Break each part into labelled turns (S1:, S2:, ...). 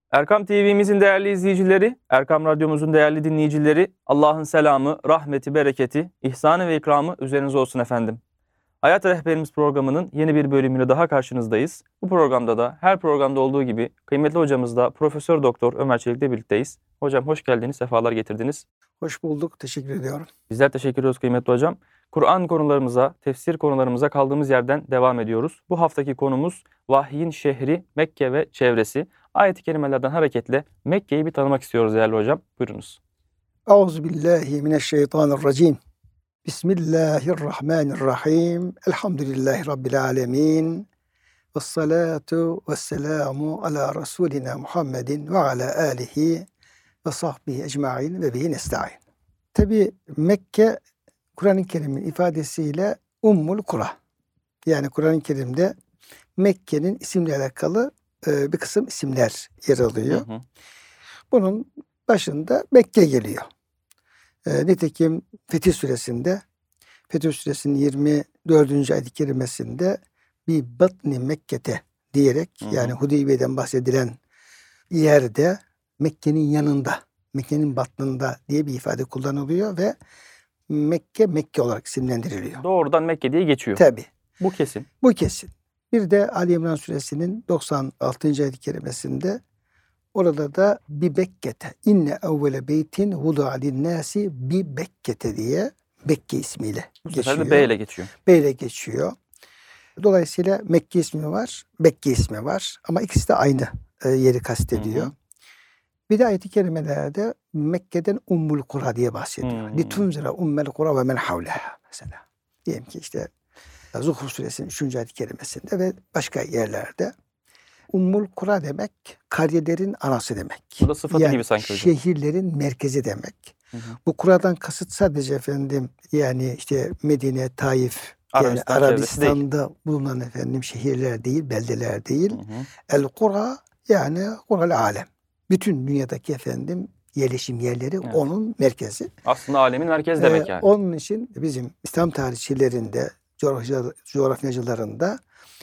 S1: Erkam TV'mizin değerli izleyicileri, Erkam Radyomuzun değerli dinleyicileri, Allah'ın selamı, rahmeti, bereketi, ihsanı ve ikramı üzerinize olsun efendim. Hayat Rehberimiz programının yeni bir bölümüyle daha karşınızdayız. Bu programda da her programda olduğu gibi kıymetli hocamız da Profesör Doktor Ömer Çelik'le birlikteyiz. Hocam hoş geldiniz, sefalar getirdiniz.
S2: Hoş bulduk, teşekkür ediyorum.
S1: Bizler teşekkür ediyoruz kıymetli hocam. Kur'an konularımıza, tefsir konularımıza kaldığımız yerden devam ediyoruz. Bu haftaki konumuz vahyin şehri Mekke ve çevresi. Ayet-i kerimelerden hareketle Mekke'yi bir tanımak istiyoruz değerli hocam. Buyurunuz.
S2: Euzubillahimineşşeytanirracim. Bismillahirrahmanirrahim. Elhamdülillahi Rabbil alemin. Vessalatu vesselamu ala Resulina Muhammedin ve ala alihi ve sahbihi ecma'in ve bihi nesta'in. Tabi Mekke, Kur'an-ı Kerim'in ifadesiyle Ummul Kura. Yani Kur'an-ı Kerim'de Mekke'nin isimle alakalı bir kısım isimler yer alıyor. Bunun başında Mekke geliyor. Nitekim Fetih Suresinin 24. ayet-i kerimesinde bir batni Mekke'te diyerek yani Hudeybiye'den bahsedilen yerde Mekke'nin yanında, Mekke'nin batnında diye bir ifade kullanılıyor ve Mekke olarak isimlendiriliyor.
S1: Doğrudan Mekke diye geçiyor.
S2: Tabii.
S1: Bu kesin.
S2: Bu kesin. Bir de Ali İmran Suresinin 96. ayet-i kerimesinde orada da bi Bekkete inne evvele beytin vudu'a linnâsi bi Bekkete diye Bekke ismiyle geçiyor.
S1: Bu sefer de B ile geçiyor.
S2: B ile geçiyor. Dolayısıyla Mekke ismi var, Bekke ismi var ama ikisi de aynı yeri kastediyor. Bir de ayet-i kerimelerde Mekke'den Ummul Kura diye bahsediyor. Litunzira ummel kura ve men havleha mesela. Diyelim ki işte Zuhruf Suresinin 3. ayet-i kerimesinde ve başka yerlerde. Ummul Kura demek, karyelerin anası demek.
S1: Bu da sıfatı
S2: yani
S1: gibi sanki hocam.
S2: Şehirlerin merkezi demek. Bu Kura'dan kasıt sadece efendim yani işte Medine, Taif, yani Arabistan'da bulunan efendim şehirler değil, beldeler değil. El Kura yani Kura'l alem. Bütün dünyadaki efendim yerleşim yerleri onun merkezi.
S1: Aslında alemin merkezi demek yani.
S2: Onun için bizim İslam tarihçilerinde, coğrafyacılarında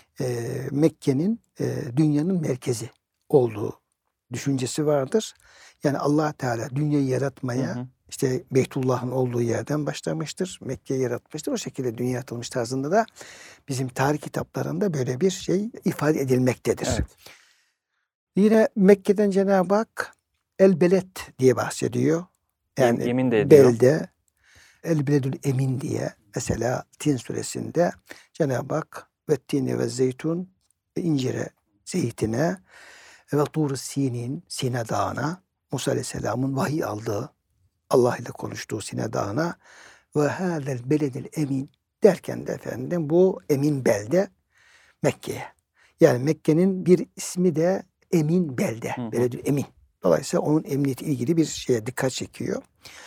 S2: Mekke'nin dünyanın merkezi olduğu düşüncesi vardır. Yani Allah Teala dünyayı yaratmaya işte Beytullah'ın olduğu yerden başlamıştır. Mekke'yi yaratmıştır. O şekilde dünya yaratılmış tarzında da bizim tarih kitaplarında böyle bir şey ifade edilmektedir. Evet. Yine Mekke'den Cenab-ı Hak El-Beled diye bahsediyor. Yani
S1: yemin de ediyor.
S2: Belde, El-Beledül Emin diye mesela Tin suresinde Cenab-ı Hak ve tine ve zeytun incire zeytine ve tur-u sinin Sine Dağı'na Musa Aleyhisselam'ın vahiy aldığı Allah ile konuştuğu Sine Dağı'na ve hâzel beledil emin derken de efendim bu emin belde Mekke'ye. Yani Mekke'nin bir ismi de Emin Belde. Beledül Emin. Dolayısıyla onun emniyeti ilgili bir şeye dikkat çekiyor.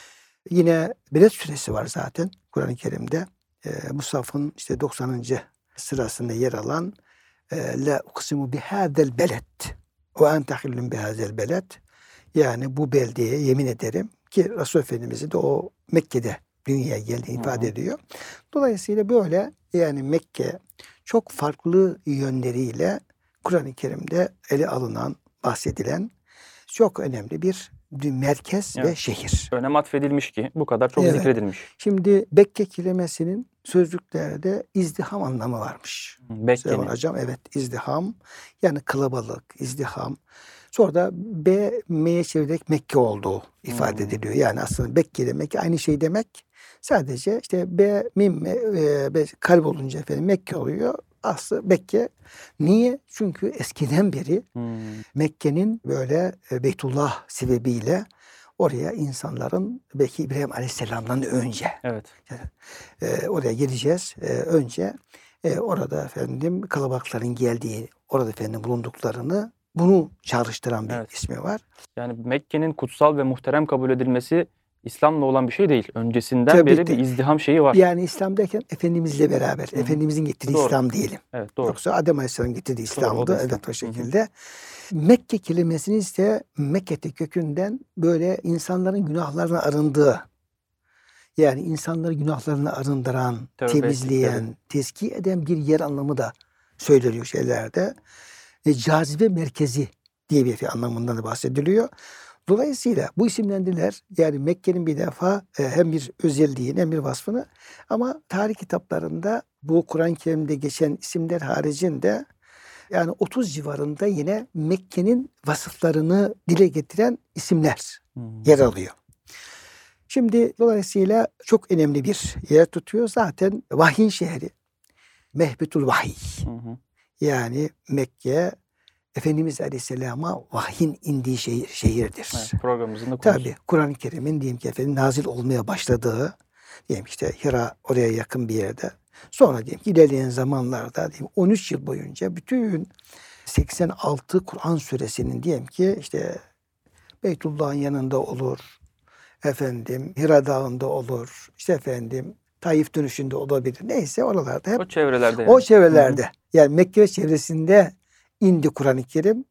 S2: Yine Beled suresi var zaten Kur'an-ı Kerim'de. Musaf'ın işte 90. sırasında yer alan La uksimu bihâzel beled ve ente hillun bihâzel beled. Yani bu beldeye yemin ederim ki Resul Efendimiz'i de o Mekke'de dünyaya geldiğini ifade ediyor. Dolayısıyla böyle yani Mekke çok farklı yönleriyle Kur'an-ı Kerim'de ele alınan, bahsedilen çok önemli bir merkez ve şehir.
S1: Önem atfedilmiş ki bu kadar çok zikredilmiş.
S2: Şimdi Bekke kelimesinin sözlüklerde izdiham anlamı varmış.
S1: Bekke'nin.
S2: Hocam izdiham yani kalabalık, izdiham. Sonra da M'ye çevirerek Mekke olduğu ifade ediliyor. Yani aslında Bekke demek aynı şey demek. Sadece işte kalp olunca efendim Mekke oluyor. Aslı Mekke. Niye? Çünkü eskiden beri Mekke'nin böyle Beytullah sebebiyle oraya insanların belki İbrahim Aleyhisselam'dan önce oraya geleceğiz. Önce orada efendim kalabalıkların geldiği, orada efendim bulunduklarını bunu çağrıştıran bir ismi var.
S1: Yani Mekke'nin kutsal ve muhterem kabul edilmesi İslam'la olan bir şey değil. Öncesinden beri bir izdiham şeyi var.
S2: Yani İslam derken Efendimizle beraber, Efendimizin getirdiği İslam diyelim.
S1: Evet, doğru.
S2: Yoksa Adem Aleyhisselam'ın getirdiği İslam'dı. O şekilde. Mekke kelimesini ise Mekke'te kökünden böyle insanların günahlarına arındığı, yani insanları günahlarına arındıran, temizleyen, tezkiye eden bir yer anlamı da söyleniyor şeylerde. Cazibe merkezi diye bir anlamından da bahsediliyor. Dolayısıyla bu isimlendiler yani Mekke'nin bir defa hem bir özelliğini hem bir vasfını ama tarih kitaplarında bu Kur'an-ı Kerim'de geçen isimler haricinde yani 30 civarında yine Mekke'nin vasıflarını dile getiren isimler yer alıyor. Şimdi dolayısıyla çok önemli bir yer tutuyor. Zaten vahyin şehri. Mehbetul vahiy. Yani Mekke Efendimiz Aleyhisselam'a vahyin indiği şehirdir.
S1: Evet, programımızın da konusu.
S2: Tabii Kur'an-ı Kerim'in diyelim ki efendim nazil olmaya başladığı diyelim işte Hira oraya yakın bir yerde. Sonra diyelim ki ilerleyen zamanlarda diyelim 13 yıl boyunca bütün 86 Kur'an suresinin diyelim ki işte Beytullah'ın yanında olur. Efendim Hira Dağı'nda olur. İşte efendim Taif dönüşünde olabilir. Neyse oralarda hep
S1: O çevrelerde yani.
S2: o çevrelerde yani Mekke çevresinde indi Kur'an-ı Kerim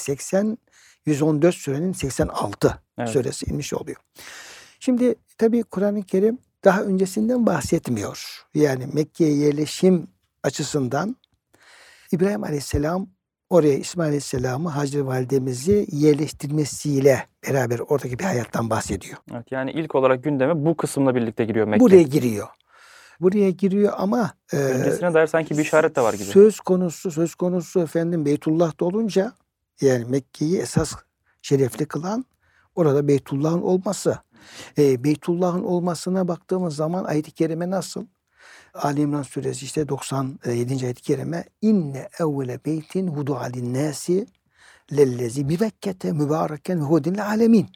S2: 114 surenin 86 suresi inmiş oluyor. Şimdi tabii Kur'an-ı Kerim daha öncesinden bahsetmiyor. Yani Mekke'ye yerleşim açısından İbrahim Aleyhisselam oraya İsmail Aleyhisselam'ı Hacer Validemizi yerleştirmesiyle beraber oradaki bir hayattan bahsediyor.
S1: Evet, yani ilk olarak gündeme bu kısımla birlikte giriyor Mekke.
S2: Buraya giriyor. Buraya giriyor ama
S1: öncesine dair sanki bir işaret de var gibi.
S2: Söz konusu efendim Beytullah'ta olunca yani Mekke'yi esas şerefli kılan orada Beytullah'ın olması. Beytullah'ın olmasına baktığımız zaman ayet-i kerime nasıl? Ali İmran suresi işte 97. ayet-i kerime inne evvele beytin vudu'a linnâsi lellezi bi Mekke'te mübareken hudin alemin.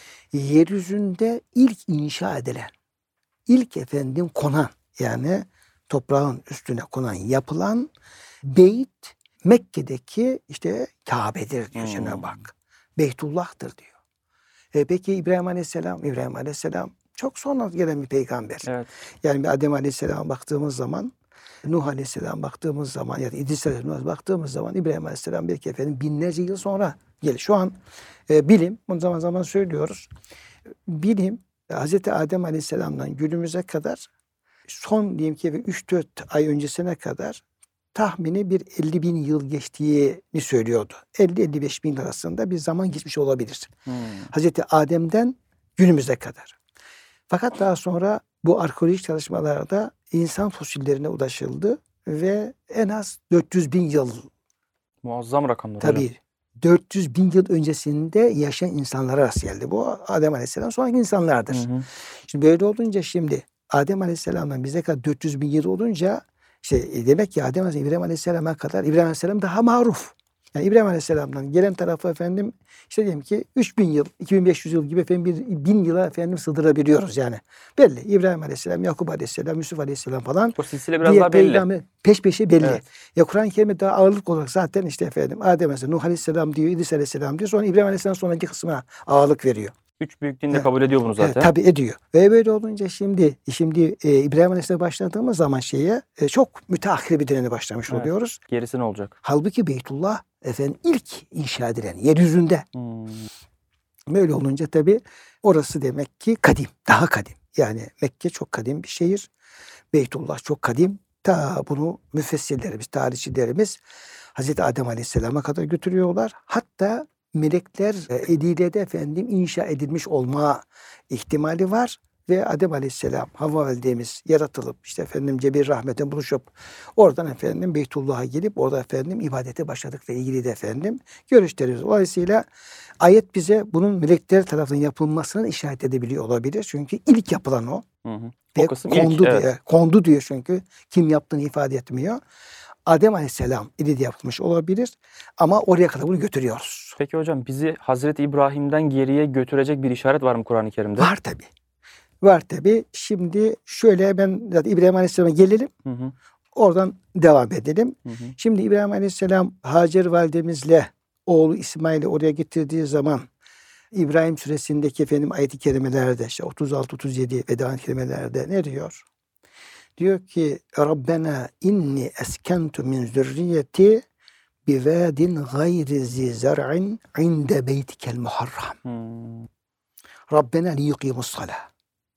S2: Yeryüzünde ilk inşa edilen, ilk efendim konan yani toprağın üstüne konan yapılan beyt Mekke'deki işte Kabe'dir diyor Cenab-ı Hak. Beytullah'tır diyor. Peki İbrahim Aleyhisselam çok sonra gelen bir peygamber.
S1: Evet.
S2: Yani bir Adem Aleyhisselam'a baktığımız zaman, Nuh Aleyhisselam'a baktığımız zaman ya da İdris Aleyhisselam'a baktığımız zaman İbrahim Aleyhisselam belki efendim binlerce yıl sonra gelir. Şu an bilim, bunu zaman zaman söylüyoruz. Bilim Hazreti Adem Aleyhisselam'dan günümüze kadar son diyelim ki 3-4 ay öncesine kadar tahmini bir 50 bin yıl geçtiğini söylüyordu. 50-55 bin arasında bir zaman geçmiş olabilir. Hazreti Adem'den günümüze kadar. Fakat daha sonra bu arkeolojik çalışmalarda insan fosillerine ulaşıldı ve en az 400 bin yıl.
S1: Muazzam rakamlar.
S2: Tabii
S1: hocam.
S2: 400 bin yıl öncesinde yaşayan insanlara rast geldi. Bu Adem Aleyhisselam sonraki insanlardır. Şimdi böyle olunca şimdi Adem Aleyhisselam'dan bize kadar 400 bin yıl olunca işte demek ki Adem Aleyhisselam İbrahim Aleyhisselam'a kadar İbrahim Aleyhisselam daha maruf. Yani İbrahim Aleyhisselam'dan gelen tarafı efendim işte diyelim ki 3000 yıl, 2500 yıl gibi efendim 1000 yıla efendim sığdırabiliyoruz yani. Belli. İbrahim Aleyhisselam, Yakup Aleyhisselam, Yusuf Aleyhisselam falan.
S1: O silsile biraz daha belli.
S2: Peygamber peş peşe belli.
S1: Evet.
S2: Ya Kur'an-ı Kerim'de daha ağırlık olarak zaten işte efendim Adem Aleyhisselam, Nuh Aleyhisselam diyor, İdris Aleyhisselam diyor. Sonra İbrahim Aleyhisselam sonraki kısmına ağırlık veriyor.
S1: Üç büyük din de kabul ediyor bunu zaten.
S2: Tabii ediyor. Ve böyle olunca şimdi İbrahim Aleyhisselam'a başladığımız zaman çok müteahhir bir döneme başlamış oluyoruz.
S1: Gerisi ne olacak?
S2: Halbuki Beytullah efendim ilk inşa edilen yeryüzünde. Böyle olunca tabii orası demek ki kadim, daha kadim. Yani Mekke çok kadim bir şehir. Beytullah çok kadim. Ta bunu müfessirlerimiz, tarihçilerimiz Hazreti Adem Aleyhisselam'a kadar götürüyorlar. Hatta melekler eliyle efendim inşa edilmiş olma ihtimali var. Ve Adem Aleyhisselam, Havva validemiz yaratılıp işte efendim Cebir rahmete buluşup oradan efendim Beytullah'a gelip orada efendim ibadete başladıkla ilgili de efendim görüşleriz. Dolayısıyla ayet bize bunun melekler tarafından yapılmasını işaret edebiliyor olabilir. Çünkü ilk yapılan o.
S1: O
S2: Ve
S1: kısım
S2: kondu
S1: ilk,
S2: diyor.
S1: evet.
S2: Kondu diyor çünkü kim yaptığını ifade etmiyor. Adem Aleyhisselam ili de yapılmış olabilir ama oraya kadar bunu götürüyoruz.
S1: Peki hocam bizi Hazreti İbrahim'den geriye götürecek bir işaret var mı Kur'an-ı Kerim'de?
S2: Var tabii. Var tabii. Şimdi şöyle ben zaten İbrahim Aleyhisselam'a gelelim. Oradan devam edelim. Şimdi İbrahim Aleyhisselam Hacer validemizle oğlu İsmail'i oraya getirdiği zaman İbrahim suresindeki efendim ayet-i kerimelerde işte 36-37 veda ayet-i kerimelerde ne diyor? Diyor ki Rabbena inni eskentu min zürriyeti bivadin gayri zi zar'in inde beytikel muharram. Rabbena liyukimus salah.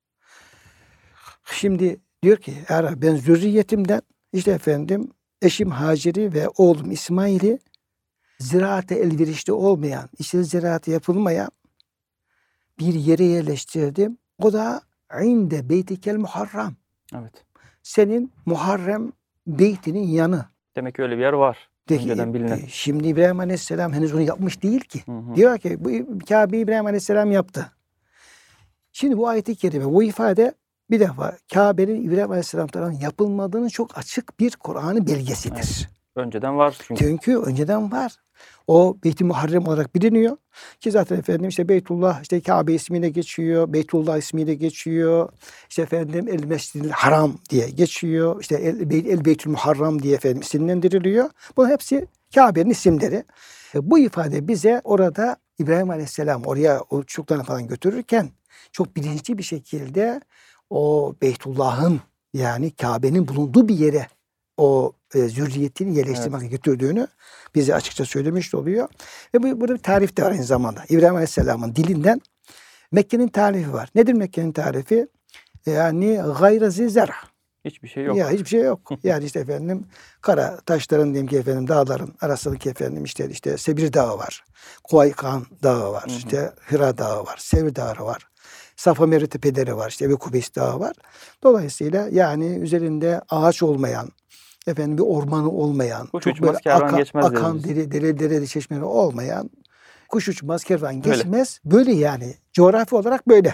S2: Şimdi diyor ki ben zürriyetimden işte efendim eşim Hacer'i ve oğlum İsmail'i ziraate elverişli olmayan, işte ziraate yapılmayan bir yere yerleştirdim. O da inde beytikel muharram.
S1: Evet.
S2: Senin Muharrem beytinin yanı.
S1: Demek ki öyle bir yer var. Önceden bilinen.
S2: Şimdi İbrahim Aleyhisselam henüz onu yapmış değil ki.
S1: Hı hı.
S2: Diyor ki bu Kabe'yi İbrahim Aleyhisselam yaptı. Şimdi bu ayet-i kerime, bu ifade bir defa Kabe'nin İbrahim Aleyhisselam tarafından yapılmadığının çok açık bir Kur'an'ın belgesidir.
S1: Evet. Önceden var çünkü.
S2: Çünkü önceden var. O Beyt-i Muharrem olarak biliniyor. Ki zaten efendim işte Beytullah işte Kabe ismiyle geçiyor. Beytullah ismiyle geçiyor. İşte efendim El Mescid-i Haram diye geçiyor. İşte El Beytül Muharram diye efendim isimlendiriliyor. Bunun hepsi Kabe'nin isimleri. Bu ifade bize orada İbrahim Aleyhisselam oraya o çocuklarını falan götürürken çok bilinçli bir şekilde o Beytullah'ın yani Kabe'nin bulunduğu bir yere o zürriyetini yerleştirmek götürdüğünü bize açıkça söylemiş oluyor. Ve burada bir tarif de var aynı zamanda. İbrahim Aleyhisselam'ın dilinden Mekke'nin tarifi var. Nedir Mekke'nin tarifi? Yani gayre zizera.
S1: Hiçbir şey yok.
S2: Ya hiçbir şey yok. Yani işte efendim kara taşların diyelim ki efendim dağların arasındaki efendim işte Sebir Dağı var. Kuvaykan Dağı var.
S1: Hı hı.
S2: İşte Hira Dağı var. Sevr Dağı var. Safa Merve tepeleri var. İşte Ebu Kubeys Dağı var. Dolayısıyla yani üzerinde ağaç olmayan, efendim bir ormanı olmayan,
S1: Kuş
S2: çok
S1: uçmaz,
S2: böyle
S1: kervan geçmez
S2: akan
S1: deriz.
S2: dere çeşmeleri olmayan, kuş uçmaz, kervan geçmez. Böyle yani coğrafi olarak böyle.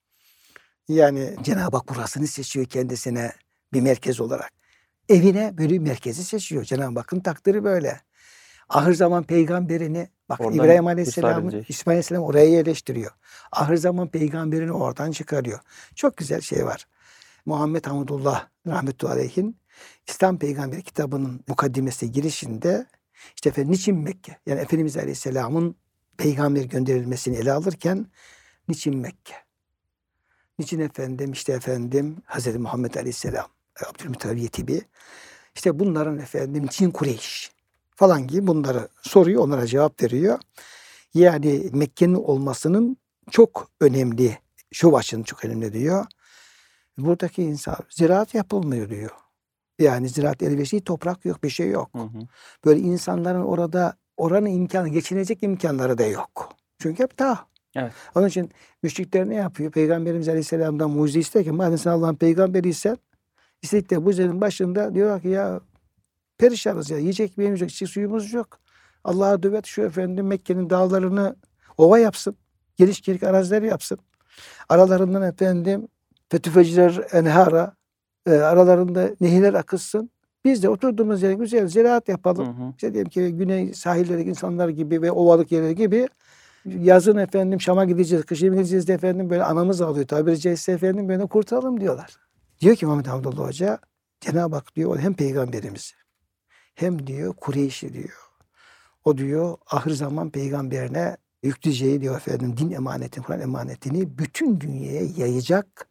S2: Yani Cenab-ı Hak burasını seçiyor kendisine bir merkez olarak. Evine böyle bir merkezi seçiyor. Cenab-ı Hakk'ın takdiri böyle. Ahir zaman peygamberini bak
S1: Oradan
S2: İbrahim
S1: irtisal
S2: Aleyhisselam'ı
S1: edecek.
S2: İsmail Aleyhisselam oraya yerleştiriyor. Ahir zaman peygamberini oradan çıkarıyor. Çok güzel şey var. Muhammed Hamdullah rahmetullahi aleyhin İslam Peygamberi kitabının mukaddimesi girişinde işte efendim niçin Mekke? Yani Efendimiz Aleyhisselam'ın peygamber gönderilmesini ele alırken niçin Mekke? Niçin efendim işte efendim Hazreti Muhammed Aleyhisselam, Abdülmuttalib Yetibi işte bunların efendim niçin Kureyş falan gibi bunları soruyor, onlara cevap veriyor. Yani Mekke'nin olmasının çok önemli, şu açının çok önemli diyor. Buradaki insan ziraat yapılmıyor diyor. Yani ziraat elverişli toprak yok, bir şey yok.
S1: Hı hı.
S2: Böyle insanların oranın imkanı, geçinecek imkanları da yok. Çünkü hep dağ.
S1: Evet.
S2: Onun için müşrikler ne yapıyor? Peygamberimiz Aleyhisselam'dan mucize isterken madem sen Allah'ın peygamberiysen istedikleri bu üzerin başında diyorlar ki ya perişanız ya yiyecek bir yiyecek içecek suyumuz yok. Allah'a dua et şu efendim Mekke'nin dağlarını ova yapsın. Geniş geniş araziler yapsın. Aralarından efendim fetüfeciler enhara aralarında nehirler akıtsın. Biz de oturduğumuz yere güzel ziraat yapalım.
S1: Hı hı.
S2: İşte diyelim ki güney sahilleri insanlar gibi ve ovalık yerleri gibi yazın efendim Şam'a gideceğiz, kışın gideceğiz de efendim böyle anamız ağlıyor. Tabiri caizse efendim böyle kurtaralım diyorlar. Diyor ki Muhammed Abdullah Hoca Cenab-ı Hak diyor hem peygamberimizi hem diyor Kureyş'i diyor. O diyor ahir zaman peygamberine yükleyeceği diyor efendim din emanetini, Kur'an emanetini bütün dünyaya yayacak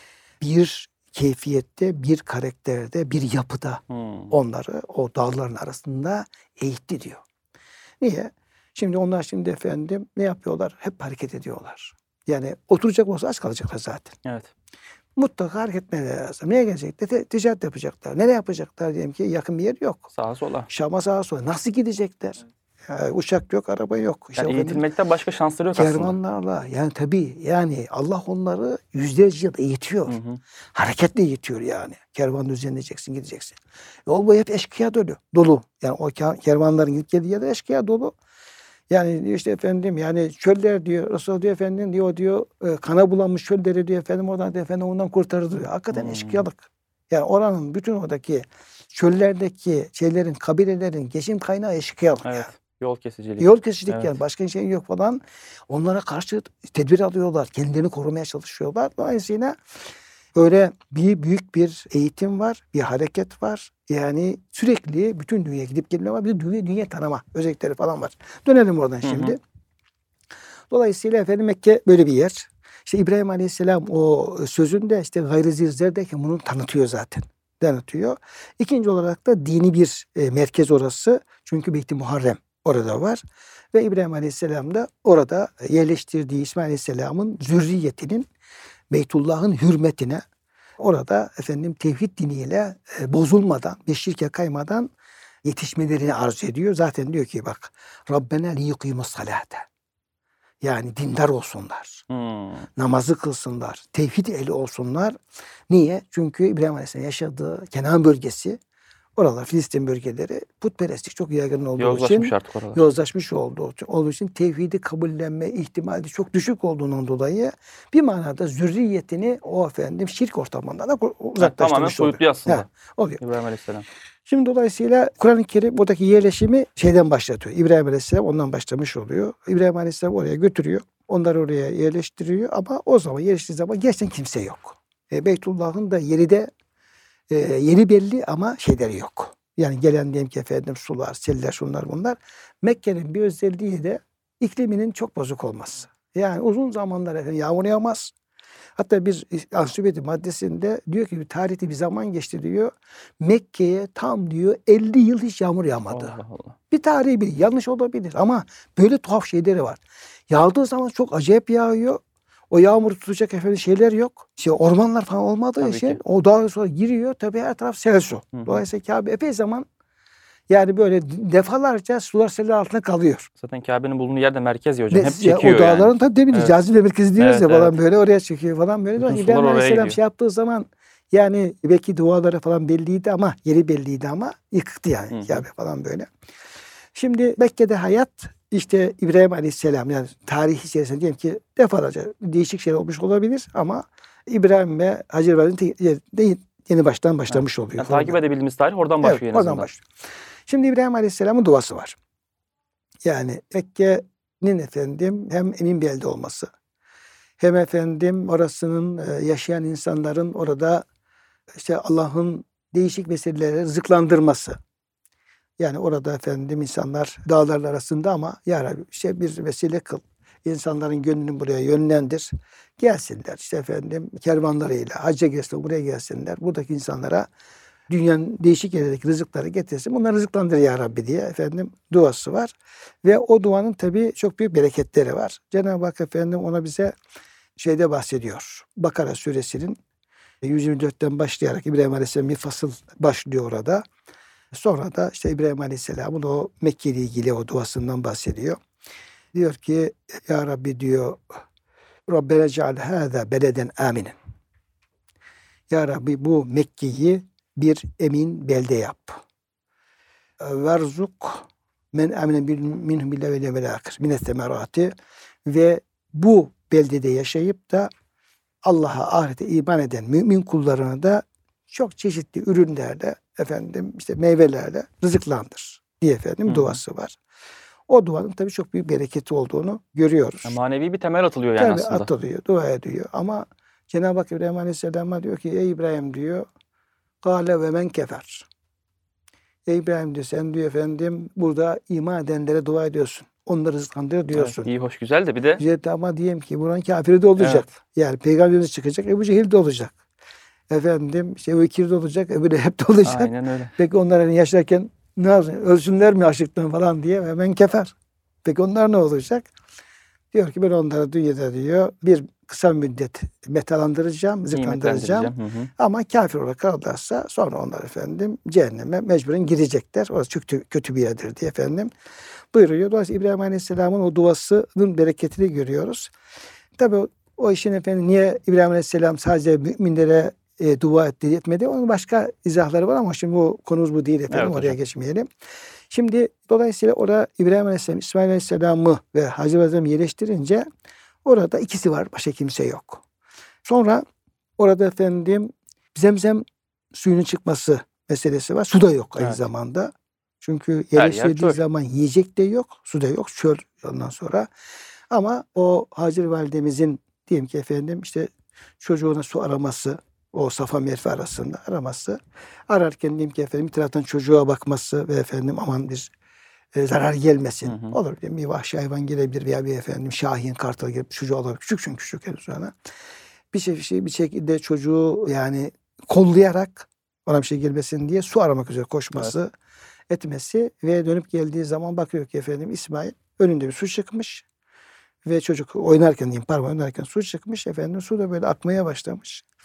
S2: bir keyfiyette, bir karakterde, bir yapıda onları o dağların arasında eğitti diyor. Niye? Şimdi onlar şimdi efendim ne yapıyorlar? Hep hareket ediyorlar. Yani oturacak olsa aç kalacaklar zaten.
S1: Evet.
S2: Mutlaka hareket etmeleri lazım. Neye gelecekler? Ticaret yapacaklar. Nereye yapacaklar diyelim ki yakın bir yer yok.
S1: Sağa sola.
S2: Şam'a sağa sola. Nasıl gidecekler? Uçak yok, araba yok. İşte
S1: Yani
S2: efendim,
S1: eğitilmekten başka şansları yok aslında.
S2: kervanlarla yani tabii yani Allah onları yüzlerce yıl eğitiyor.
S1: Hı hı.
S2: Hareketle eğitiyor yani. Kervan düzenleyeceksin, gideceksin. Yol boyu hep eşkıya dolu. Yani o kervanların gidip geldiği yerde eşkıya dolu. Yani işte efendim yani çöller diyor Resulullah diyor efendim diyor kana bulanmış çölleri diyor efendim oradan diyor efendim ondan kurtarır diyor. Hakikaten eşkıyalık. Yani oranın bütün oradaki çöllerdeki şeylerin kabilelerin geçim kaynağı eşkıyalık.
S1: Evet.
S2: Yani.
S1: Yol kesicilik.
S2: Yol kesicilik
S1: Evet.
S2: yani başka şey yok falan. Onlara karşı tedbir alıyorlar. Kendilerini korumaya çalışıyorlar. Dolayısıyla öyle büyük bir eğitim var, bir hareket var. Yani sürekli bütün dünyaya gidip gelme var. Bir de dünya tanıma özellikleri falan var. Dönelim oradan şimdi.
S1: Hı.
S2: Dolayısıyla efendim Mekke böyle bir yer. İşte İbrahim Aleyhisselam o sözünde işte gayri zirzerdeyken bunu tanıtıyor zaten. Tanıtıyor. İkinci olarak da dini bir merkez orası. Çünkü Beyt-i Muharrem orada var. Ve İbrahim Aleyhisselam da orada yerleştirdiği İsmail Aleyhisselam'ın zürriyetinin Beytullah'ın hürmetine orada efendim tevhid diniyle bozulmadan, bir şirke kaymadan yetişmelerini arzu ediyor. Zaten diyor ki bak Rabbena li yukimus salate. Yani dindar olsunlar. Namazı kılsınlar. Tevhid ehli olsunlar. Niye? Çünkü İbrahim Aleyhisselam yaşadığı Kenan bölgesi, oralar Filistin bölgeleri putperestlik çok yaygın olduğu
S1: Yozlaşmış
S2: için,
S1: artık oralar.
S2: yozlaşmış olduğu için tevhidi kabullenme ihtimali çok düşük olduğundan dolayı bir manada zürriyetini o şirk ortamından da
S1: Tamamen
S2: uzaklaştırmış oluyor.
S1: soyutluyor aslında
S2: Oluyor.
S1: İbrahim Aleyhisselam.
S2: Şimdi dolayısıyla Kur'an-ı Kerim buradaki yerleşimi şeyden başlatıyor. İbrahim Aleyhisselam ondan başlamış oluyor. İbrahim Aleyhisselam oraya götürüyor. Onları oraya yerleştiriyor ama o zaman yerleştiği zaman gerçekten kimse yok. Beytullah'ın da yeri belli ama şeyleri yok. Yani gelen diyelim ki efendim sular, seller, şunlar bunlar. Mekke'nin bir özelliği de ikliminin çok bozuk olması. Yani uzun zamanlar efendim yağmur yağmaz. Hatta bir Ansübeti maddesinde diyor ki bir tarihte bir zaman geçti diyor. Mekke'ye tam diyor 50 yıl hiç yağmur yağmadı.
S1: Allah Allah.
S2: Bir tarihi bir yanlış olabilir ama böyle tuhaf şeyleri var. Yağdığı zaman çok acayip yağıyor. O yağmur tutacak efendim şeyler yok. Ormanlar falan olmadığı
S1: Tabii
S2: için
S1: ki.
S2: o daha sonra giriyor. Tabii her taraf sel su. Dolayısıyla Kabe epey zaman yani böyle defalarca sular seller altında kalıyor.
S1: Zaten Kabe'nin bulunduğu yerde merkez ya hocam. Hep
S2: O
S1: çekiyor
S2: dağların
S1: yani.
S2: tabii demin
S1: Evet.
S2: cazibe merkezi diyoruz
S1: Evet,
S2: ya falan
S1: evet.
S2: böyle oraya çekiyor falan böyle.
S1: Bütün sular
S2: İbrahim
S1: oraya
S2: Aleyhisselam
S1: gidiyor.
S2: yaptığı zaman yani belki duaları falan belliydi ama yeri belliydi ama yıktı yani Kabe falan böyle. Şimdi Mekke'de hayat işte İbrahim Aleyhisselam yani tarihi içerisinde diyelim ki defalarca değişik şeyler olmuş olabilir ama İbrahim ve Hacer Valid'in yeni baştan başlamış oluyor.
S1: Yani takip edebildiğimiz tarih oradan başlıyor en azından.
S2: Oradan başlıyor. Şimdi İbrahim Aleyhisselam'ın duası var. Yani Mekke'nin efendim hem emin bir elde olması hem efendim orasının yaşayan insanların orada işte Allah'ın değişik vesilelerle rızıklandırması. Yani orada efendim insanlar dağlar arasında ama ya Rabbi işte bir vesile kıl. İnsanların gönlünü buraya yönlendir. Gelsinler işte efendim kervanlarıyla hacca gelsinler buraya gelsinler. Buradaki insanlara dünyanın değişik yerlerdeki rızıkları getirsin. Bunları rızıklandır ya Rabbi diye efendim duası var. Ve o duanın tabii çok büyük bereketleri var. Cenab-ı Hak efendim ona bize şeyde bahsediyor. Bakara suresinin 124'ten başlayarak İbrahim Aleyhisselam bir fasıl başlıyor orada. Sonra da işte İbrahim Aleyhisselam'ın o Mekke ile ilgili o duasından bahsediyor. Diyor ki ya Rabbi diyor Rabbena ceal hâzâ beleden aminen. Ya Rabbi bu Mekke'yi bir emin belde yap. Verzuk men amine minhum billahi vel yevmil âhir minet semerâti ve bu beldede yaşayıp da Allah'a ahirete iman eden mümin kullarını da çok çeşitli ürünlerle efendim işte meyvelerle rızıklandır diye efendim duası var. O duanın tabii çok büyük bereketi olduğunu görüyoruz.
S1: Yani manevi bir temel atılıyor yani
S2: tabii
S1: aslında.
S2: atılıyor, dua ediyor ama Cenab-ı Hak İbrahim Aleyhisselam'a diyor ki ey İbrahim diyor Kâle ve men kefer. Ey İbrahim diyor sen diyor efendim burada iman edenlere dua ediyorsun. Onları rızıklandır diyorsun.
S1: Evet, iyi hoş güzel de bir de
S2: Güzel ama diyelim ki buranın kafiri de olacak.
S1: Evet.
S2: Yani peygamberimiz çıkacak, Ebu Cehil de olacak. Efendim işte Ebu Bekir de olacak, Ebu Leheb de olacak.
S1: aynen öyle.
S2: Peki onlar hani yaşlarken ne yapsın? Ölsünler mi açlıktan falan diye hemen kefer. Peki onlar ne olacak? Diyor ki ben onları dünyada diyor bir kısa müddet metalandıracağım, rızıklandıracağım.
S1: Nimetlendireceğim.
S2: Ama kafir olarak kalırlarsa sonra onlar efendim cehenneme mecburen girecekler. Orası çok kötü bir yerdir diye efendim buyuruyor. Dolayısıyla İbrahim Aleyhisselam'ın o duasının bereketini görüyoruz. Tabii o işin efendim niye İbrahim Aleyhisselam sadece müminlere dua etti etmedi. Onun başka izahları var ama şimdi bu konumuz bu değil efendim.
S1: Evet
S2: oraya
S1: hocam.
S2: geçmeyelim. Şimdi dolayısıyla orada İbrahim Aleyhisselam, İsmail Aleyhisselam'ı ve Hacer Aleyhisselam'ı yerleştirince orada ikisi var. Başka kimse yok. Sonra orada efendim Zemzem suyunun çıkması meselesi var. Su da yok aynı
S1: Evet.
S2: zamanda. Çünkü
S1: yer
S2: yerleştirildiği
S1: çöl.
S2: zaman yiyecek de yok, su da yok, çöl ondan sonra. Ama o Hacer validemizin diyelim ki efendim işte çocuğuna su araması, o Safa Merve arasında araması, ararken diyelim ki efendim bir taraftan çocuğa bakması ve efendim aman bir zarar gelmesin. Olur diyelim bir vahşi hayvan gelebilir veya bir efendim şahin, kartal gelip çocuğu alabilir. Küçük çünkü küçük henüz sonra. Bir şekilde çocuğu yani kollayarak ona bir şey gelmesin diye su aramak üzere koşması, etmesi ve dönüp geldiği zaman bakıyor ki efendim İsmail önünde bir su çıkmış ve çocuk oynarken diyeyim oynarken su çıkmış efendim su da böyle akmaya başlamış.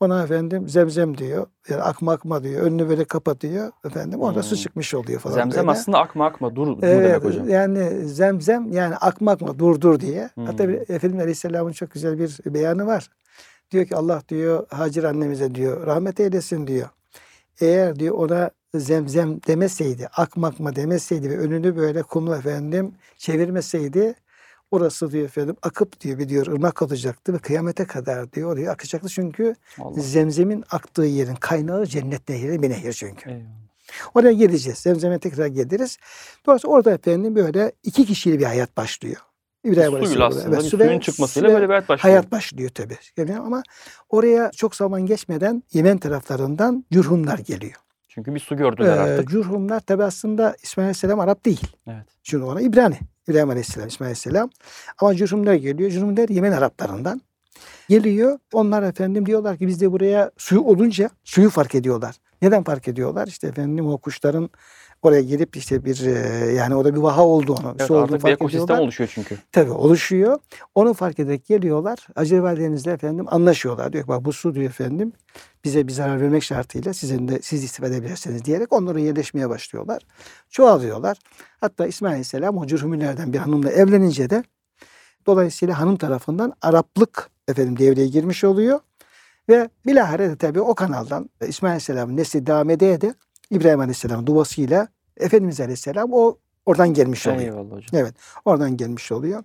S2: Ona efendim zemzem diyor. Yani akma akma diyor. Önünü böyle kapatıyor. Efendim orada su
S1: Hmm.
S2: çıkmış oluyor falan
S1: Zemzem
S2: böyle.
S1: aslında akma akma dur
S2: Evet,
S1: demek hocam.
S2: yani zemzem yani akma akma dur diye. Hatta
S1: Hmm.
S2: Efendimiz Aleyhisselam'ın çok güzel bir beyanı var. Diyor ki Allah diyor Hacer annemize diyor rahmet eylesin diyor. Eğer diyor ona zemzem demeseydi, akmak mı demeseydi ve önünü böyle kumla efendim çevirmeseydi orası diyor efendim akıp diyor bir diyor ırmak olacaktı ve kıyamete kadar diyor oraya akacaktı. Çünkü
S1: Allah.
S2: zemzemin aktığı yerin kaynağı cennet nehri bir nehir çünkü.
S1: Eyvallah.
S2: Oraya geleceğiz. Zemzem'e tekrar geliriz. Dolayısıyla orada efendim böyle 2 kişili bir hayat başlıyor. İbrahim
S1: Suyla
S2: Aleyhisselam.
S1: aslında bir
S2: su
S1: suyun
S2: ve-
S1: çıkmasıyla
S2: su ve
S1: böyle bir hayat başlıyor.
S2: hayat başlıyor tabii. Yani ama oraya çok zaman geçmeden Yemen taraflarından Cürhumlar geliyor.
S1: Çünkü bir su gördüler artık.
S2: Cürhumlar tabii aslında İsmail Aleyhisselam Arap değil.
S1: Evet.
S2: Çünkü ona İbrani. İbrahim Aleyhisselam, İsmail Aleyhisselam. Ama Cürhumlar geliyor. Cürhumlar Yemen Araplarından. Geliyor. Onlar efendim diyorlar ki biz de buraya suyu olunca suyu fark ediyorlar. Neden fark ediyorlar? İşte efendim o kuşların oraya gelip işte bir yani orada bir vaha olduğunu,
S1: Evet,
S2: su olduğunu
S1: artık bir
S2: fark
S1: ekosistem
S2: ediyorlar.
S1: oluşuyor çünkü.
S2: Tabii oluşuyor. Onu fark ederek geliyorlar. Hacı Validenizle efendim anlaşıyorlar. Diyor ki bak bu su diyor efendim bize bir zarar vermek şartıyla siz istifade edebilirsiniz diyerek onların yerleşmeye başlıyorlar. Çoğalıyorlar. Hatta İsmail Aleyhisselam o Cürhumlilerden bir hanımla evlenince de dolayısıyla hanım tarafından Araplık efendim devreye girmiş oluyor. Ve bilahare de tabii o kanaldan İsmail Aleyhisselam'ın nesli devam ede İbrahim Aleyhisselam'ın duasıyla Efendimiz Aleyhisselam o oradan gelmiş oluyor.
S1: Eyvallah hocam.
S2: Evet, oradan gelmiş oluyor.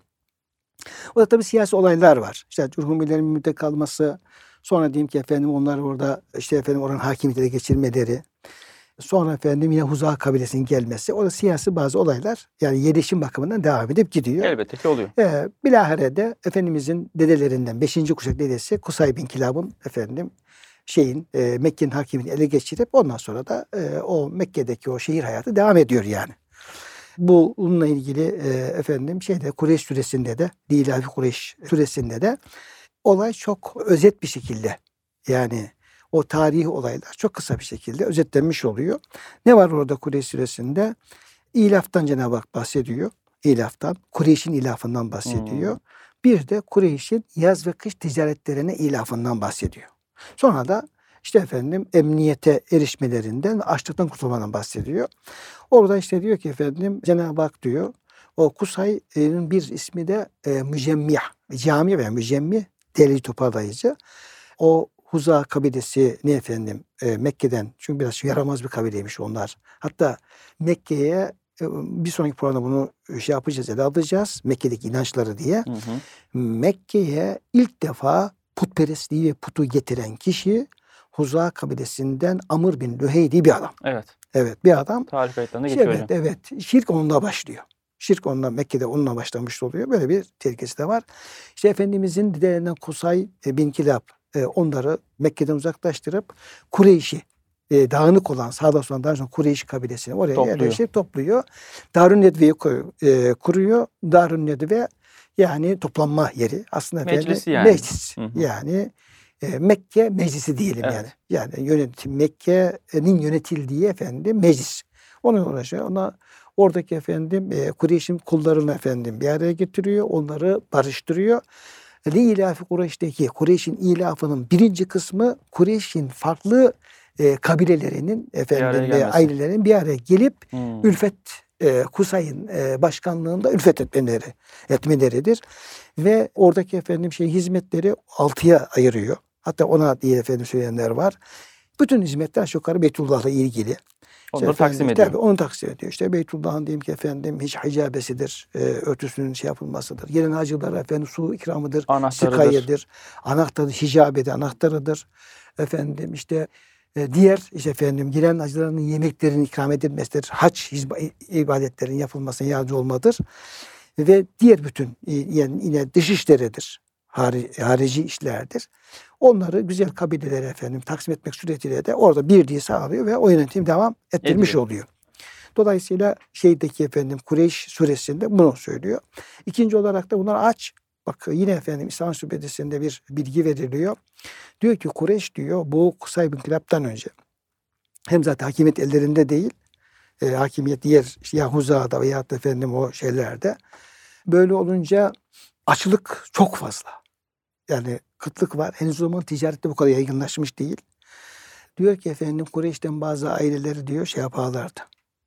S2: O da tabii siyasi olaylar var. İşte Cumhuriyetlerin müddet kalması, sonra diyeyim ki efendim onlar orada işte efendim oranın hakimiyetine geçirmeleri, sonra efendim yine Huza kabilesinin gelmesi. Orada siyasi bazı olaylar yani yerleşim bakımından devam edip gidiyor.
S1: Elbette ki oluyor.
S2: Bilahare de Efendimizin dedelerinden 5. kuşak dedesi Kusay bin Kilab'ın efendim Mekke'nin hakimiyetini ele geçirip ondan sonra da o Mekke'deki o şehir hayatı devam ediyor yani. Bununla ilgili efendim Kureyş suresinde de Lilafi Kureyş suresinde de olay çok özet bir şekilde yani o tarihi olaylar çok kısa bir şekilde özetlenmiş oluyor. Ne var orada Kureyş suresinde? İlaftan Cenab-ı Hak bahsediyor. İlaftan, Kureyş'in ilafından bahsediyor. Bir de Kureyş'in yaz ve kış ticaretlerine ilafından bahsediyor. Sonra da işte efendim emniyete erişmelerinden ve açlıktan kurtulmadan bahsediyor. Orada işte diyor ki efendim Cenab-ı Hak diyor o Kusay'ın bir ismi de mücemmih. Cami veya mücemmih deli toparlayıcı. O Huza kabilesi ne efendim Mekke'den çünkü biraz yaramaz bir kabileymiş onlar. Hatta Mekke'ye bir sonraki programda bunu yapacağız, ele alacağız. Mekke'deki inançları diye.
S1: Hı hı.
S2: Mekke'ye ilk defa putperestliği ve putu getiren kişi Huza kabilesinden Amr bin Lühey diye bir adam.
S1: Evet.
S2: Evet bir adam.
S1: Tarih kayıtlarında geçiyor hocam.
S2: Evet. Şirk onunla başlıyor. Şirk onunla Mekke'de onunla başlamış oluyor. Böyle bir tehlikesi de var. İşte Efendimizin dedelerinden Kusay bin Kilab onları Mekke'den uzaklaştırıp Kureyş'i dağınık olan sağda solda dağınık olan Kureyş kabilesini oraya yerleştirip topluyor. Darun Nedve'yi kuruyor. Darun Nedve yani toplanma yeri. Aslında
S1: Meclisi yani.
S2: Meclis.
S1: Hı hı.
S2: Yani Mekke meclisi diyelim
S1: Evet.
S2: yani. Yani Mekke'nin yönetildiği efendim meclis. Ona uğraşıyor. Oradaki efendim Kureyş'in kullarını efendim bir araya getiriyor. Onları barıştırıyor. İlafi Kureyş'teki Kureyş'in ilafının birinci kısmı Kureyş'in farklı kabilelerinin efendim ve ailelerinin bir araya gelip ülfet Kusay'ın başkanlığında ülfet etmeleridir. Ve oradaki efendim hizmetleri 6'ya ayırıyor. Hatta ona diye efendim söyleyenler var. Bütün hizmetler aşağı yukarı Beytullah'la ilgili.
S1: Onları taksim ediyor.
S2: Tabii onu taksim ediyor. İşte Beytullah'ın diyelim ki efendim hicabesidir, örtüsünün yapılmasıdır. Gelen hacılara efendim su ikramıdır, sikayedir, anahtarı, hicabede anahtarıdır. Efendim işte diğer işte efendim giren hacıların yemeklerin ikram edilmesidir. Hac ibadetlerin yapılmasına yardımcı olmadır. Ve diğer bütün yani yine dış işleridir. Harici işlerdir. Onları güzel kabilelere efendim taksim etmek suretiyle de orada birliği sağlıyor ve o yönetim devam ettirmiş oluyor. Dolayısıyla efendim Kureyş suresinde bunu söylüyor. İkinci olarak da bunlar aç. Bak yine efendim İslam Sübbedesi'nde bir bilgi veriliyor. Diyor ki Kureyş diyor bu Kusay bin Kilab'dan önce hem zaten hakimiyet ellerinde değil. Hakimiyet diğer Yahuza'da veya efendim o şeylerde. Böyle olunca açlık çok fazla. yani kıtlık var. Henüz o zaman ticarette bu kadar yaygınlaşmış değil. Diyor ki efendim Kureyş'ten bazı aileleri diyor şey yaparlardı.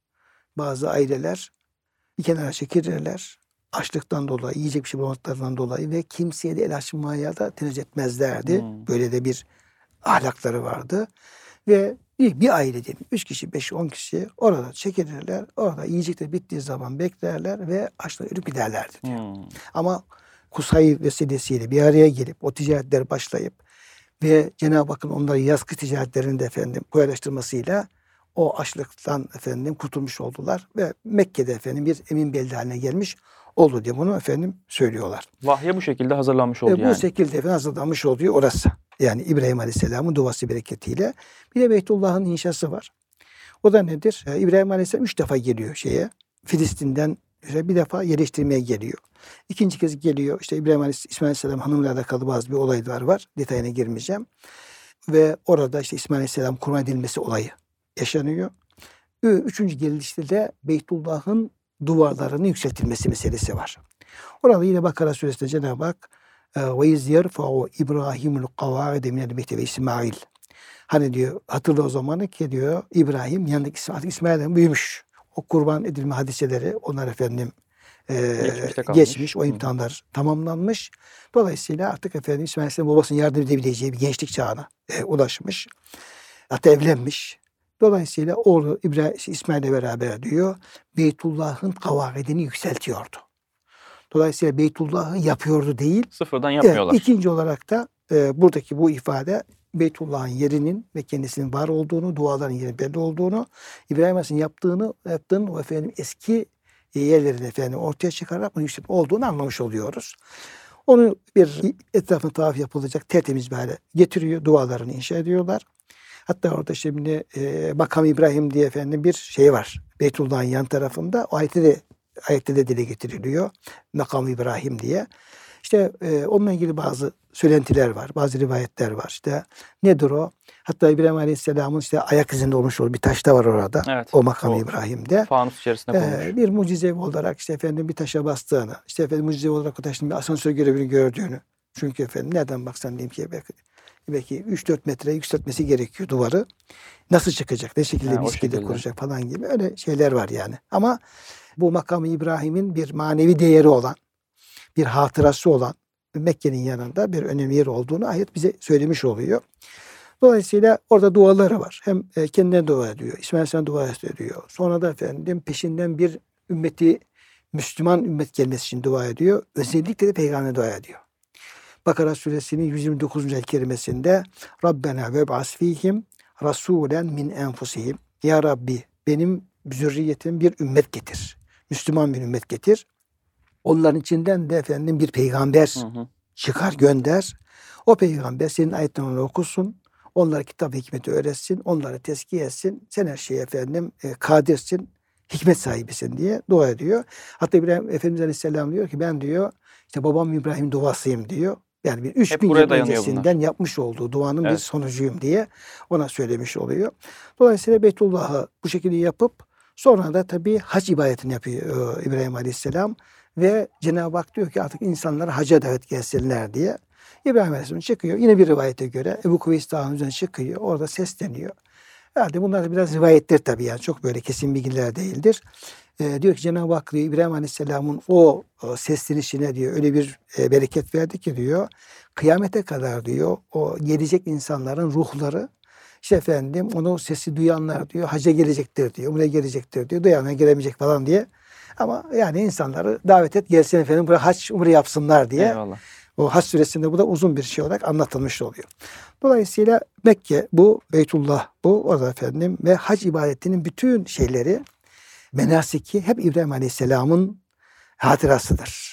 S2: Bazı aileler bir kenara çekilirler. Açlıktan dolayı, yiyecek bir şey bulamadıklarından dolayı ve kimseye de el açmaya da tenezzül etmezlerdi. Böyle de bir ahlakları vardı. Ve bir aile diyelim 3 kişi, 5, 10 kişi orada çekilirler. Orada yiyecekler bittiği zaman beklerler ve açlıktan ölüp giderlerdi diyor. Ama Kusay vesilesiyle bir araya gelip o ticaretler başlayıp ve Cenab-ı Hakk'ın onları yazgı ticaretlerini de efendim kolaylaştırmasıyla o açlıktan efendim kurtulmuş oldular ve Mekke'de efendim bir emin belde haline gelmiş oldu diye bunu efendim söylüyorlar.
S1: Vahye bu şekilde hazırlanmış oldu yani.
S2: Bu şekilde efendim hazırlanmış oluyor orası. Yani İbrahim Aleyhisselam'ın duası bereketiyle. Bir de Beytullah'ın inşası var. O da nedir? İbrahim Aleyhisselam 3 defa geliyor Filistin'den bir defa yerleştirmeye geliyor. İkinci kez geliyor. İşte İbrahim Aleyhisselam, İsmail Aleyhisselam hanımla alakalı bazı bir olaylar var. Detayına girmeyeceğim. Ve orada işte İsmail Aleyhisselam kurban edilmesi olayı yaşanıyor. Üçüncü gelişte de Beytullah'ın duvarlarının yükseltilmesi meselesi var. Orada yine Bakara suresinde Cenab-ı Hak ve iz yerfa'u İbrahimul kavaide minel beyti ve İsmail. Hani diyor hatırla o zamanı ki diyor İbrahim yanındaki İsmail'den büyümüş. O kurban edilme hadiseleri onlar efendim geçmiş. O imtihanlar tamamlanmış. Dolayısıyla artık efendim İsmail Aleyhisselam babasının yardım edebileceği bir gençlik çağına ulaşmış. Hatta evlenmiş. Dolayısıyla oğlu İsmail'le beraber diyor Beytullah'ın kavaidini yükseltiyordu. Dolayısıyla Beytullah'ı yapıyordu değil.
S1: Sıfırdan yapmıyorlar.
S2: İkinci olarak da buradaki bu ifade Beytullah'ın yerinin ve kendisinin var olduğunu, duaların yerinin belli olduğunu, İbrahim Aleyhisselam'ın yaptığının o efendim eski yerlerini efendim ortaya çıkararak bunu yükseltme olduğunu anlamış oluyoruz. Onu bir etrafına tavaf yapılacak tertemiz bir hale getiriyor. Dualarını inşa ediyorlar. Hatta orada şimdi Makam İbrahim diye efendim bir şey var. Beytullah'ın yan tarafında. O ayette de dile getiriliyor. Makam İbrahim diye. İşte onunla ilgili bazı söylentiler var. Bazı rivayetler var. İşte nedir o? Hatta İbrahim Aleyhisselam'ın işte ayak izinde olmuş olduğu bir taş da var orada.
S1: Evet,
S2: o Makam İbrahim'de.
S1: Fanus içerisinde konmuş.
S2: Bir mucizevi olarak işte efendim bir taşa bastığını, işte efendim mucizevi olarak o taşın bir asansör görevini gördüğünü. Çünkü efendim nereden baksan diyeyim ki belki 3-4 metre yükseltmesi gerekiyor duvarı. Nasıl çıkacak? Ne şekilde bir iskelet kuracak falan gibi öyle şeyler var yani. Ama bu Makam İbrahim'in bir manevi değeri olan, bir hatırası olan Mekke'nin yanında bir önemli yer olduğunu ayet bize söylemiş oluyor. Dolayısıyla orada duaları var. Hem kendinden dua ediyor, İsmail Aleyhisselam dua ediyor. Sonra da efendim peşinden bir Müslüman ümmet gelmesi için dua ediyor. Özellikle de peygamber dua ediyor. Bakara suresinin 129. ayet kerimesinde Rabbena ve ba'as fihim rasulen min enfusihim. Ya Rabbi benim zürriyetim bir ümmet getir. Müslüman bir ümmet getir. Onların içinden de efendim bir peygamber çıkar gönder. O peygamber senin ayetlerini okusun. Onlara kitap hikmeti öğretsin. Onları tezkiye etsin. Sen her şeye efendim kadirsin. Hikmet sahibisin diye dua ediyor. Hatta İbrahim Efendimiz Aleyhisselam diyor ki ben diyor işte babam İbrahim duasıyım diyor. Yani bir 3000 yıl öncesinden yapmış olduğu duanın bir sonucuyum diye ona söylemiş oluyor. Dolayısıyla Beytullah'ı bu şekilde yapıp sonra da tabii hac ibadetini yapıyor İbrahim Aleyhisselam. Ve Cenab-ı Hak diyor ki artık insanlara hacca davet gelsinler diye. İbrahim Aleyhisselam çıkıyor. Yine bir rivayete göre Ebu Kuveys Dağı'nın üzerine çıkıyor. Orada sesleniyor. Yani bunlar biraz rivayetler tabii yani çok böyle kesin bilgiler değildir. Diyor ki Cenab-ı Hak diyor, İbrahim Aleyhisselam'ın o seslenişine diyor öyle bir bereket verdi ki diyor kıyamete kadar diyor o gelecek insanların ruhları işte efendim onu sesi duyanlar diyor hacca gelecektir diyor. Buraya gelecektir diyor. Duyanlar gelemeyecek falan diye. Ama yani insanları davet et gelsin efendim buraya hac umre yapsınlar diye.
S1: Eyvallah.
S2: O Hac suresinde bu da uzun bir şey olarak anlatılmış oluyor. Dolayısıyla Mekke bu, Beytullah bu, orada efendim ve hac ibadetinin bütün şeyleri, menasiki hep İbrahim Aleyhisselam'ın hatırasıdır.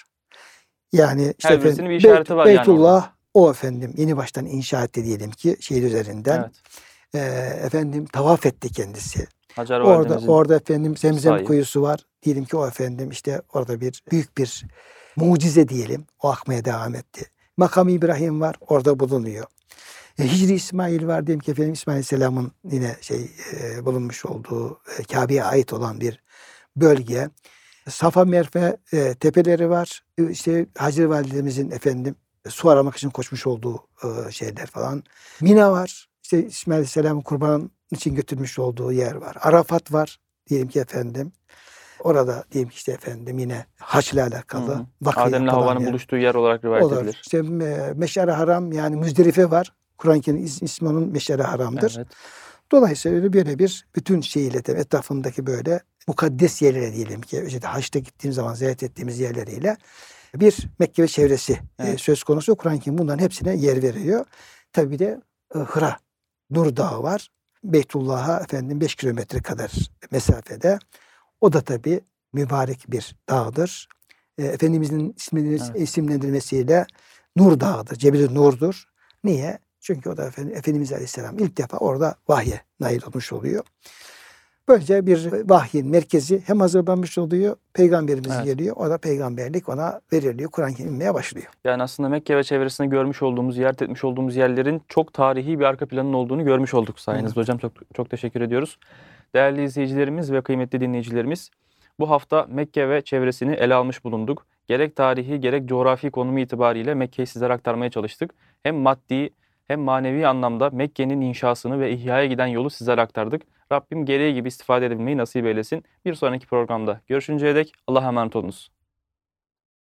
S2: Yani işte
S1: her birisinin bir işareti var
S2: Beytullah
S1: yani
S2: o efendim yeni baştan inşa etti diyelim ki şehir üzerinden.
S1: Evet.
S2: Efendim tavaf etti kendisi.
S1: Hacer
S2: Orada efendim Zemzem kuyusu var. Diyelim ki o efendim işte orada bir büyük bir mucize diyelim. O akmaya devam etti. Makam İbrahim var. Orada bulunuyor. Hicri İsmail var. Diyelim ki efendim İsmail Aleyhisselam'ın yine bulunmuş olduğu Kabe'ye ait olan bir bölge. Safa Merve tepeleri var. İşte Hacer Validemizin efendim su aramak için koşmuş olduğu şeyler falan. Mina var. İşte İsmail Aleyhisselam'ın kurban için götürmüş olduğu yer var. Arafat var. Diyelim ki efendim. Orada diyelim ki işte efendim yine haçla alakalı. Vakı
S1: Adem'le
S2: yapılan
S1: Havva'nın
S2: yer.
S1: buluştuğu yer olarak rivayet
S2: Olur.
S1: edilir.
S2: İşte Meş'er-i Haram yani Müzdelife var. Kur'an-ı Kerim ismi onun Meş'er-i Haram'dır.
S1: Evet.
S2: Dolayısıyla böyle bir bütün şeyiyle de etrafındaki böyle mukaddes yerlere diyelim ki özellikle haçta gittiğim zaman ziyaret ettiğimiz yerleriyle bir Mekke ve çevresi
S1: Evet.
S2: söz konusu. Kur'an-ı Kerim bunların hepsine yer veriyor. Tabi bir de Hıra, Nur Dağı var. Beytullah'a efendim 5 kilometre kadar mesafede. O da tabi mübarek bir dağdır. Efendimizin isimlendirmesiyle Nur Dağı'dır. Cebel-i Nur'dur. Niye? Çünkü o da Efendimiz Aleyhisselam ilk defa orada vahye nail olmuş oluyor. Böylece bir vahyin merkezi hem hazırlanmış oluyor. Peygamberimiz geliyor. O da peygamberlik ona veriliyor. Kur'an-ı Kerim inmeye başlıyor.
S1: Yani aslında Mekke ve çevresinde görmüş olduğumuz, ziyaret etmiş olduğumuz yerlerin çok tarihi bir arka planının olduğunu görmüş olduk sayenizde hocam. Çok teşekkür ediyoruz. Değerli izleyicilerimiz ve kıymetli dinleyicilerimiz, bu hafta Mekke ve çevresini ele almış bulunduk. Gerek tarihi gerek coğrafi konumu itibariyle Mekke'yi sizlere aktarmaya çalıştık. Hem maddi hem manevi anlamda Mekke'nin inşasını ve ihyaya giden yolu sizlere aktardık. Rabbim gereği gibi istifade edebilmeyi nasip eylesin. Bir sonraki programda görüşünceye dek Allah'a emanet olunuz.